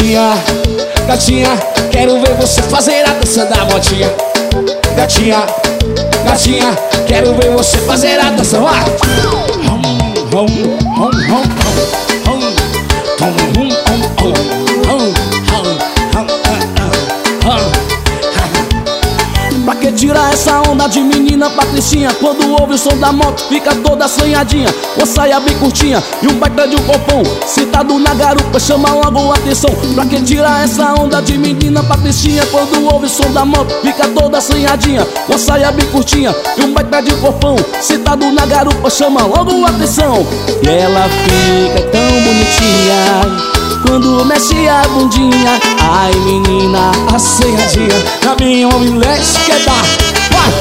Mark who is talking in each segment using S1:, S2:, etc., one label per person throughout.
S1: Gatinha, gatinha, quero ver você fazer a dança da motinha. Gatinha, gatinha, quero ver você fazer a dança. Vai! Pra que tirar essa onda de menina Patricinha? Quando ouve o som da moto fica toda assanhadinha. Uma saia bem curtinha e um baita de um corpão, sentado na garupa chama logo a atenção. Pra que tirar essa onda de menina Patricinha? Quando ouve o som da moto fica toda assanhadinha. Uma saia bem curtinha e um baita de um corpão, sentado na garupa chama logo a atenção. E ela fica tão bonitinha quando mexe a bundinha. Ai menina assanhadinha, na minha mobilete que dá. Vai!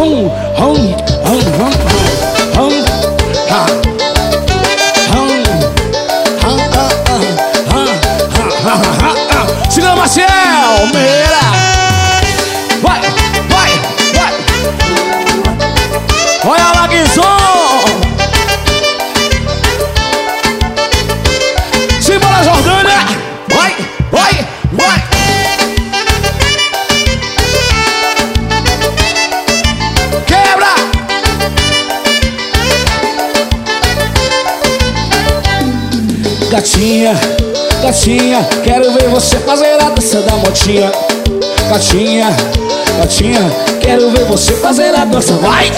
S1: Segura Marcel Meira. Vai, vai, vai. Olha lá, Guizão. Simbora, Jordânia. Vai, vai, vai. Quebra. Gatinha, gatinha, quero ver você fazer a dança da motinha. Gatinha, gatinha, quero ver você fazer a dança. Vai!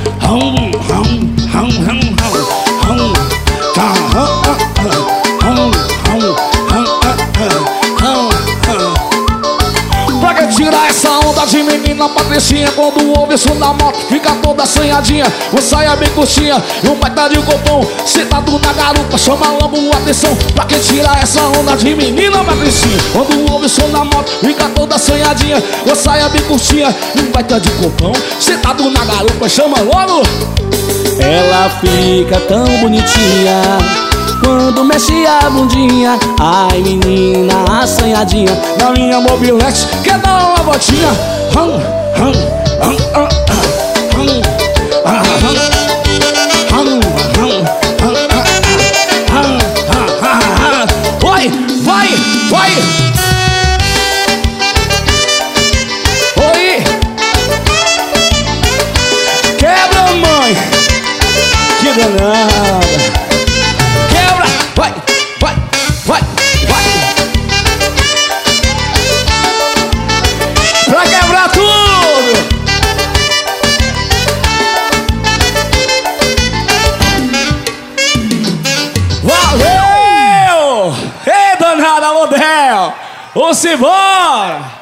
S1: Pra que tirar essa onda de menina Patricinha? Quando ouve o som da moto fica toda assanhadinha. Uma saia bem curtinha e um baita de copom, sentado na garupa chama logo a atenção. Pra que tirar essa onda de menina Patricinha? Quando ouve o som da moto fica toda assanhadinha. Uma saia bem curtinha e um baita de copom, sentado na garupa chama logo. Ela fica tão bonitinha quando mexe a bundinha. Ai menina assanhadinha, na minha mobilete quer dar uma voltinha. Vai, vai, vai. Oi. Quebra, mãe. Que danada. Quebra, vai, vai, vai, vai. Pra quebrar tudo. Valeu! Ei, danada, Model! Vamos embora!